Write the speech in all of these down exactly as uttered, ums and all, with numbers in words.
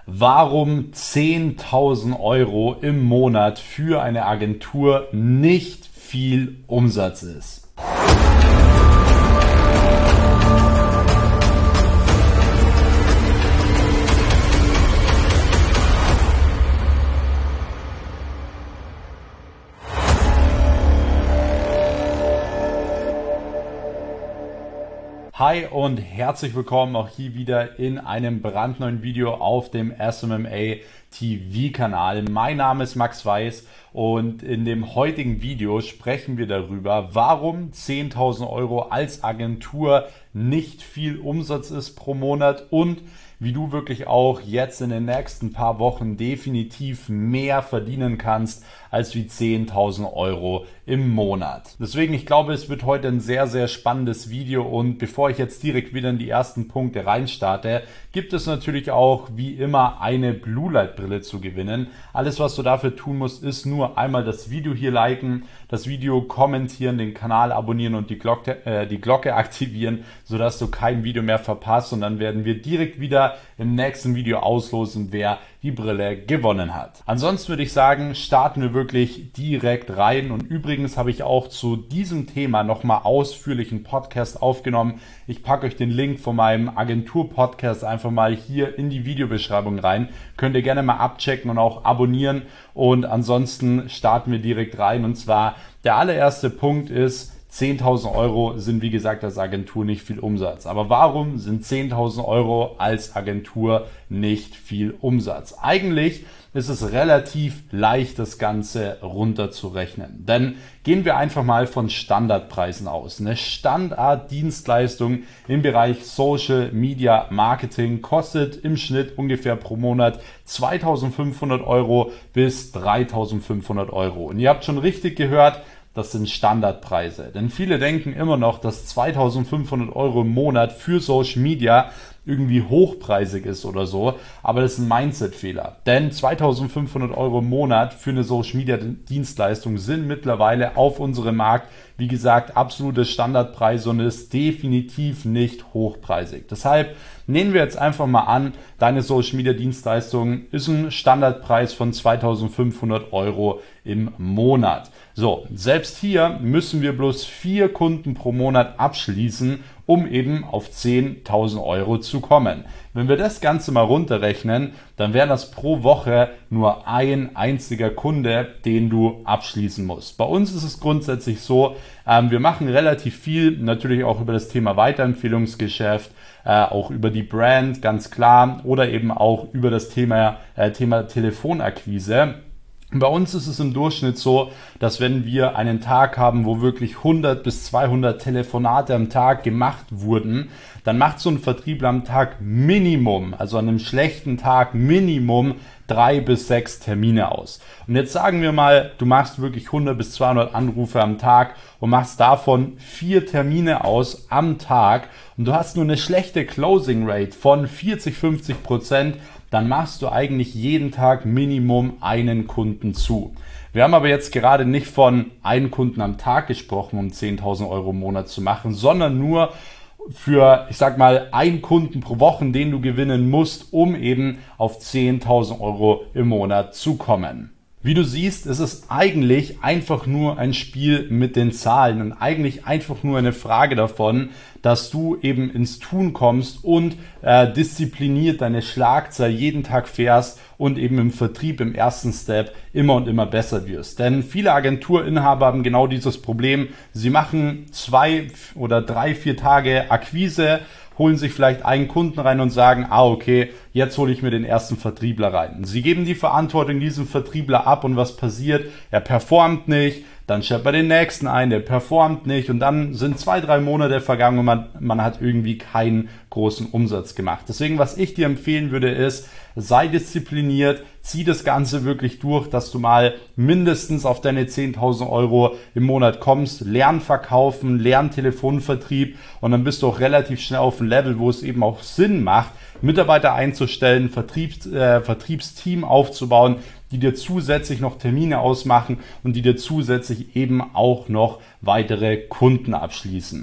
warum zehntausend Euro im Monat für eine Agentur nicht viel Umsatz ist. Hi und herzlich willkommen auch hier wieder in einem brandneuen Video auf dem S M M A T V-Kanal. Mein Name ist Max Weiß und in dem heutigen Video sprechen wir darüber, warum zehntausend Euro als Agentur nicht viel Umsatz ist pro Monat und wie du wirklich auch jetzt in den nächsten paar Wochen definitiv mehr verdienen kannst als wie zehntausend Euro im Monat. Deswegen, ich glaube, es wird heute ein sehr, sehr spannendes Video und bevor ich jetzt direkt wieder in die ersten Punkte reinstarte, gibt es natürlich auch wie immer eine Blue Light Brille zu gewinnen. Alles, was du dafür tun musst, ist nur einmal das Video hier liken, das Video kommentieren, den Kanal abonnieren und die Glocke, äh, die Glocke aktivieren, sodass du kein Video mehr verpasst und dann werden wir direkt wieder im nächsten Video auslosen, wer die Brille gewonnen hat. Ansonsten würde ich sagen, starten wir wirklich direkt rein und übrigens habe ich auch zu diesem Thema nochmal ausführlichen Podcast aufgenommen. Ich packe euch den Link von meinem Agentur-Podcast einfach mal hier in die Videobeschreibung rein. Könnt ihr gerne mal abchecken und auch abonnieren und ansonsten starten wir direkt rein und zwar der allererste Punkt ist, zehntausend Euro sind wie gesagt als Agentur nicht viel Umsatz. Aber warum sind zehntausend Euro als Agentur nicht viel Umsatz? Eigentlich ist es relativ leicht, das Ganze runterzurechnen. Denn gehen wir einfach mal von Standardpreisen aus. Eine Standarddienstleistung im Bereich Social Media Marketing kostet im Schnitt ungefähr pro Monat zweitausendfünfhundert Euro bis dreitausendfünfhundert Euro. Und ihr habt schon richtig gehört, das sind Standardpreise. Denn viele denken immer noch, dass zweitausendfünfhundert Euro im Monat für Social Media irgendwie hochpreisig ist oder so. Aber das ist ein Mindset-Fehler. Denn zweitausendfünfhundert Euro im Monat für eine Social Media Dienstleistung sind mittlerweile auf unserem Markt, wie gesagt, absolute Standardpreise und ist definitiv nicht hochpreisig. Deshalb nehmen wir jetzt einfach mal an, deine Social Media Dienstleistung ist ein Standardpreis von zweitausendfünfhundert Euro im Monat. So, selbst hier müssen wir bloß vier Kunden pro Monat abschließen, um eben auf zehntausend Euro zu kommen. Wenn wir das Ganze mal runterrechnen, dann wäre das pro Woche nur ein einziger Kunde, den du abschließen musst. Bei uns ist es grundsätzlich so, ähm, wir machen relativ viel, natürlich auch über das Thema Weiterempfehlungsgeschäft, äh, auch über die Brand, ganz klar, oder eben auch über das Thema, äh, Thema Telefonakquise. Bei uns ist es im Durchschnitt so, dass wenn wir einen Tag haben, wo wirklich hundert bis zweihundert Telefonate am Tag gemacht wurden, dann macht so ein Vertriebler am Tag Minimum, also an einem schlechten Tag Minimum drei bis sechs Termine aus. Und jetzt sagen wir mal, du machst wirklich hundert bis zweihundert Anrufe am Tag und machst davon vier Termine aus am Tag und du hast nur eine schlechte Closing Rate von vierzig, fünfzig Prozent, dann machst du eigentlich jeden Tag Minimum einen Kunden zu. Wir haben aber jetzt gerade nicht von einem Kunden am Tag gesprochen, um zehntausend Euro im Monat zu machen, sondern nur für, ich sag mal, einen Kunden pro Woche, den du gewinnen musst, um eben auf zehntausend Euro im Monat zu kommen. Wie du siehst, ist es eigentlich einfach nur ein Spiel mit den Zahlen und eigentlich einfach nur eine Frage davon, dass du eben ins Tun kommst und äh, diszipliniert deine Schlagzahl jeden Tag fährst und eben im Vertrieb im ersten Step immer und immer besser wirst. Denn viele Agenturinhaber haben genau dieses Problem. Sie machen zwei oder drei, vier Tage Akquise, holen sich vielleicht einen Kunden rein und sagen, ah okay, jetzt hole ich mir den ersten Vertriebler rein. Sie geben die Verantwortung diesem Vertriebler ab und was passiert? Er performt nicht, dann stellt man den nächsten ein, der performt nicht und dann sind zwei, drei Monate vergangen und man, man hat irgendwie keinen großen Umsatz gemacht. Deswegen, was ich dir empfehlen würde, ist, sei diszipliniert, zieh das Ganze wirklich durch, dass du mal mindestens auf deine zehntausend Euro im Monat kommst, lern verkaufen, lern Telefonvertrieb und dann bist du auch relativ schnell auf dem Level, wo es eben auch Sinn macht, Mitarbeiter einzustellen, Vertriebs, äh, Vertriebsteam aufzubauen, die dir zusätzlich noch Termine ausmachen und die dir zusätzlich eben auch noch weitere Kunden abschließen.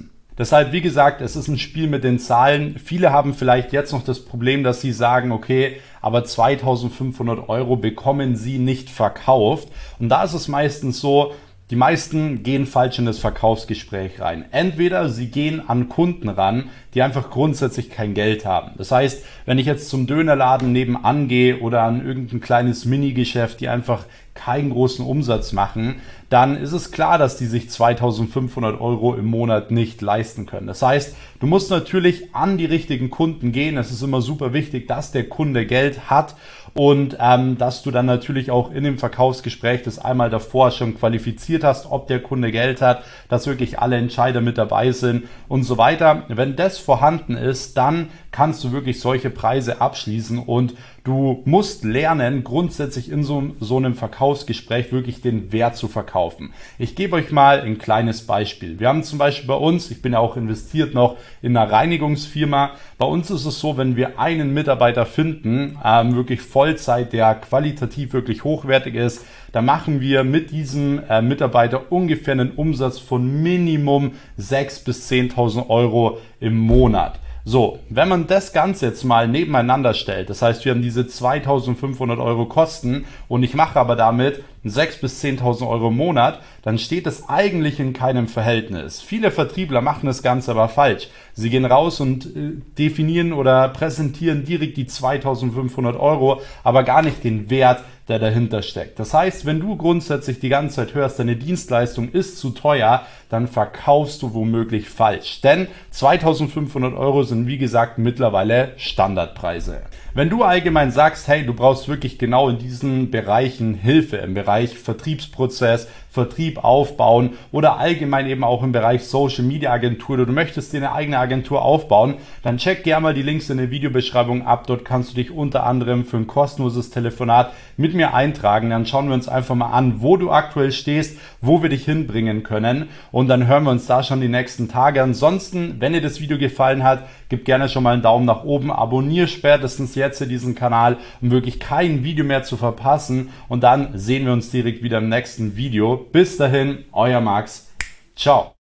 Deshalb, wie gesagt, es ist ein Spiel mit den Zahlen. Viele haben vielleicht jetzt noch das Problem, dass sie sagen, okay, aber zweitausendfünfhundert Euro bekommen sie nicht verkauft. Und da ist es meistens so, die meisten gehen falsch in das Verkaufsgespräch rein. Entweder sie gehen an Kunden ran, die einfach grundsätzlich kein Geld haben. Das heißt, wenn ich jetzt zum Dönerladen nebenan gehe oder an irgendein kleines Minigeschäft, die einfach keinen großen Umsatz machen, dann ist es klar, dass die sich zweitausendfünfhundert Euro im Monat nicht leisten können. Das heißt, du musst natürlich an die richtigen Kunden gehen. Es ist immer super wichtig, dass der Kunde Geld hat und ähm, dass du dann natürlich auch in dem Verkaufsgespräch das einmal davor schon qualifiziert hast, ob der Kunde Geld hat, dass wirklich alle Entscheider mit dabei sind und so weiter. Wenn das vorhanden ist, dann kannst du wirklich solche Preise abschließen und du musst lernen, grundsätzlich in so, so einem Verkaufsgespräch wirklich den Wert zu verkaufen. Ich gebe euch mal ein kleines Beispiel. Wir haben zum Beispiel bei uns, ich bin ja auch investiert noch in einer Reinigungsfirma, bei uns ist es so, wenn wir einen Mitarbeiter finden, ähm, wirklich Vollzeit, der qualitativ wirklich hochwertig ist, dann machen wir mit diesem äh, Mitarbeiter ungefähr einen Umsatz von Minimum sechstausend bis zehntausend Euro im Monat. So, wenn man das Ganze jetzt mal nebeneinander stellt, das heißt, wir haben diese zweitausendfünfhundert Euro Kosten und ich mache aber damit sechstausend bis zehntausend Euro im Monat, dann steht es eigentlich in keinem Verhältnis. Viele Vertriebler machen das Ganze aber falsch. Sie gehen raus und äh, definieren oder präsentieren direkt die zweitausendfünfhundert Euro, aber gar nicht den Wert, der dahinter steckt. Das heißt, wenn du grundsätzlich die ganze Zeit hörst, deine Dienstleistung ist zu teuer, dann verkaufst du womöglich falsch. Denn zweitausendfünfhundert Euro sind, wie gesagt, mittlerweile Standardpreise. Wenn du allgemein sagst, hey, du brauchst wirklich genau in diesen Bereichen Hilfe, im Bereich Vertriebsprozess, Vertrieb aufbauen oder allgemein eben auch im Bereich Social Media Agentur oder du möchtest dir eine eigene Agentur aufbauen, dann check gerne mal die Links in der Videobeschreibung ab. Dort kannst du dich unter anderem für ein kostenloses Telefonat mit mir eintragen. Dann schauen wir uns einfach mal an, wo du aktuell stehst, wo wir dich hinbringen können und dann hören wir uns da schon die nächsten Tage. Ansonsten, wenn dir das Video gefallen hat, gib gerne schon mal einen Daumen nach oben, abonniere spätestens jetzt diesen Kanal, um wirklich kein Video mehr zu verpassen und dann sehen wir uns direkt wieder im nächsten Video. Bis dahin, euer Max. Ciao.